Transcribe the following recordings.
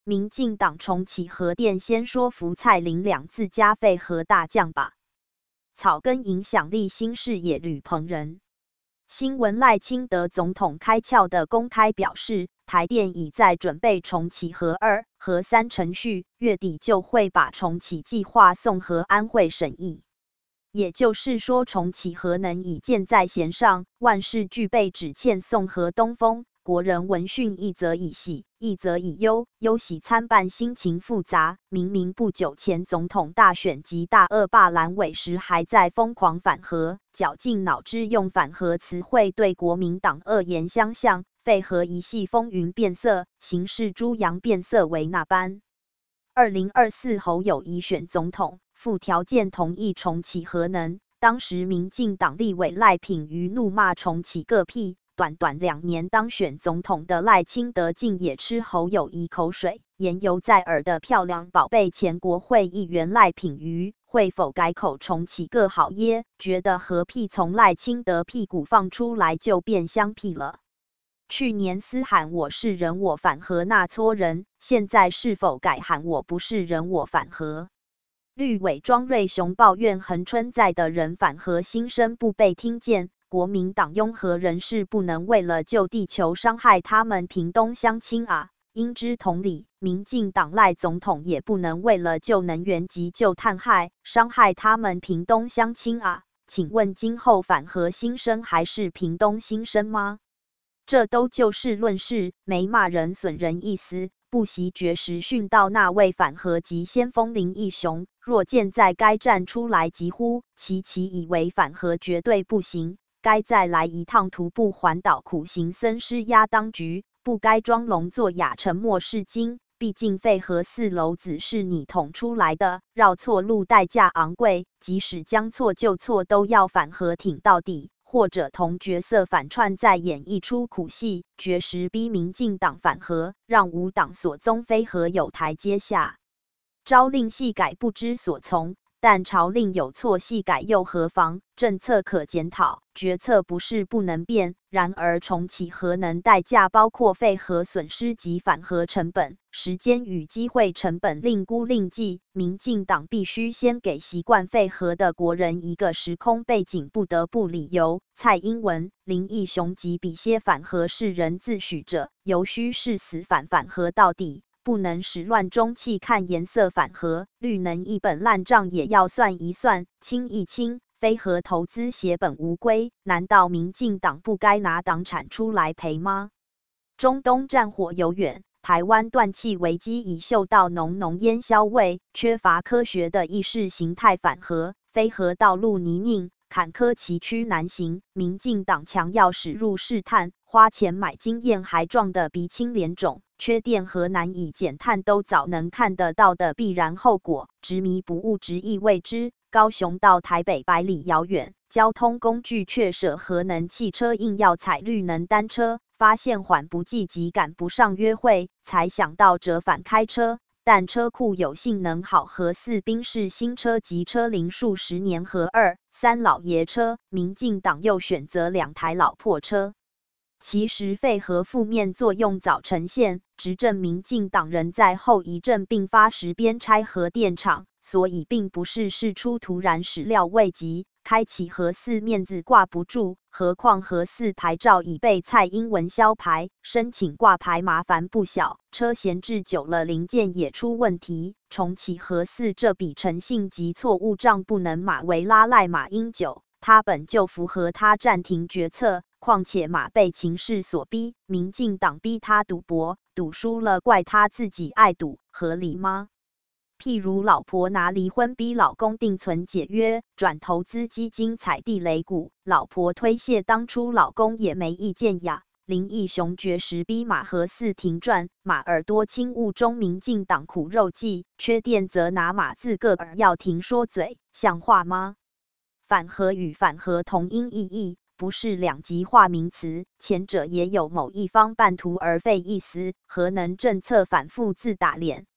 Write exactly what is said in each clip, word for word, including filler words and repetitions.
民进党重启核电，先说服蔡林两次加废核大将吧。草根影响力新视野吕鹏仁。新闻赖清德总统开窍的公开表示，台电已在准备重启核二、核三程序，月底就会把重启计划送核安会审议。也就是说，重启核能已箭在弦上，万事俱备，只欠送核东风。国人闻讯，一则以喜，一则以忧，忧喜参半，心情复杂。明明不久前总统大选及大二罢蓝委时还在疯狂反核，绞尽脑汁用反核词汇对国民党恶言相向，废核一系风云变色，形势猪羊变色为那般。二零二四侯友宜选总统，附条件同意重启核能，当时民进党立委赖品妤怒骂重启个屁。短短两年当选总统的赖清德竟也吃侯友宜口水，言犹在耳的漂亮宝贝前国会议员赖品妤会否改口重启个好耶？觉得核屁从赖清德屁股放出来就变香屁了。去年嘶喊我是人我反核那撮人，现在是否改喊我不是人我反核？绿委庄瑞雄抱怨恒春在的人反核心声不被听见。国民党拥核人士不能为了救地球伤害他们屏东乡亲啊！应知同理，民进党赖总统也不能为了救能源及救碳害伤害他们屏东乡亲啊！请问今后反核心声还是屏东心声吗？这都就事论事，没骂人损人意思。不惜绝食训到那位反核及先锋林义雄，若见在该站出来疾呼，其其以为反核绝对不行。该再来一趟徒步环岛苦行僧施压当局，不该装聋作哑沉默是金。毕竟废核四篓子是你捅出来的，绕错路代价昂贵，即使将错就错，都要反核挺到底。或者同角色反串再演一出苦戏，绝食逼民进党反核，让无党所宗非核有台阶下。朝令夕改不知所从。但朝令有错细改又何妨？政策可检讨，决策不是不能变。然而重启核能代价包括废核损失及反核成本、时间与机会成本另估另计。民进党必须先给习惯废核的国人一个时空背景不得不理由。蔡英文、林义雄及比些反核是人自诩者，尤须誓死反反核到底。不能始乱终弃看颜色反核，绿能一本烂账也要算一算，清一清，非核投资血本无归，难道民进党不该拿党产出来赔吗？中东战火犹远，台湾断气危机已嗅到浓浓烟硝味，缺乏科学的意识形态反核，非核道路泥泞，坎坷崎岖难行，民进党强要驶入试探，花钱买经验还撞得鼻青脸肿。缺电和难以减碳都早能看得到的必然后果，执迷不悟执意未知。高雄到台北百里遥远，交通工具却舍核能汽车，硬要踩绿能单车，发现缓不济急赶不上约会，才想到折返开车。但车库有性能好核四宾士新车及车龄数十年核二、三老爷车，民进党又选择两台老破车。其实废核负面作用早呈现，执政民进党人在后遗症并发时边拆核电厂，所以并不是事出突然始料未及，开启核四面子挂不住，何况核四牌照已被蔡英文销牌，申请挂牌麻烦不小，车闲置久了零件也出问题，重启核四这笔诚信及错误账不能马为拉赖马英九，他本就符合他暂停决策。况且马被情势所逼，民进党逼他赌博，赌输了怪他自己爱赌，合理吗？譬如老婆拿离婚逼老公定存解约，转投资基金踩地雷股，老婆推卸当初老公也没意见呀。林义雄绝食逼马核四停转，马耳朵轻雾中民进党苦肉计，缺电则拿马自个儿要停说嘴，像话吗？反核与反核同音异义。不是两极化名词，前者也有某一方半途而废意思。核能政策反复自打脸，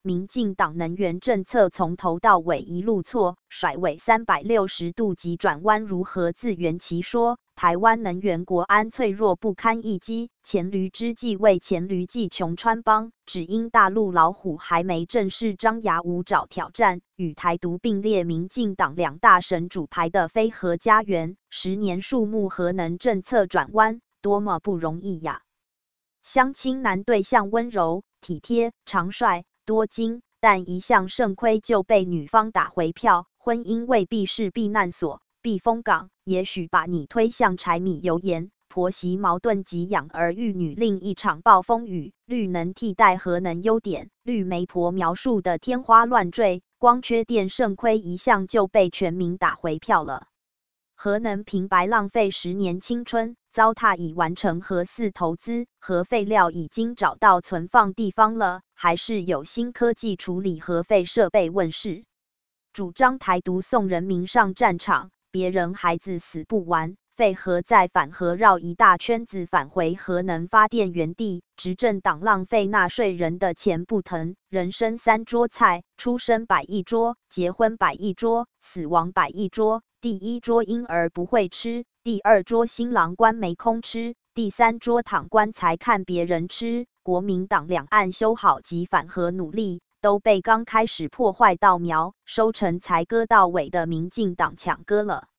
民进党能源政策从头到尾一路错，甩尾三百六十度急转弯。如何自圆其说？台湾能源国安脆弱不堪一击，黔驴之计为黔驴技穷穿帮，只因大陆老虎还没正式张牙舞爪挑战，与台独并列民进党两大神主牌的非核家园，十年树木核能政策转弯，多么不容易呀！相亲男对象温柔、体贴、长帅、多金，但一向肾亏就被女方打回票。婚姻未必是避难所、避风港，也许把你推向柴米油盐、婆媳矛盾及养儿育女另一场暴风雨。绿能替代核能优点，绿媒婆描述的天花乱坠，光缺电肾亏一项就被全民打回票了。核能平白浪费十年青春，糟蹋已完成核四投资，核废料已经找到存放地方了，还是有新科技处理核废设备问世。主张台独送人民上战场，别人孩子死不完，废核再反核绕一大圈子返回核能发电原地。执政党浪费纳税人的钱不疼，人生三桌菜，出生摆一桌，结婚摆一桌，死亡摆一桌。第一桌婴儿不会吃，第二桌新郎官没空吃，第三桌躺棺材看别人吃。国民党两岸修好及反核努力，都被刚开始破坏稻苗，收成才割到尾的民进党抢割了。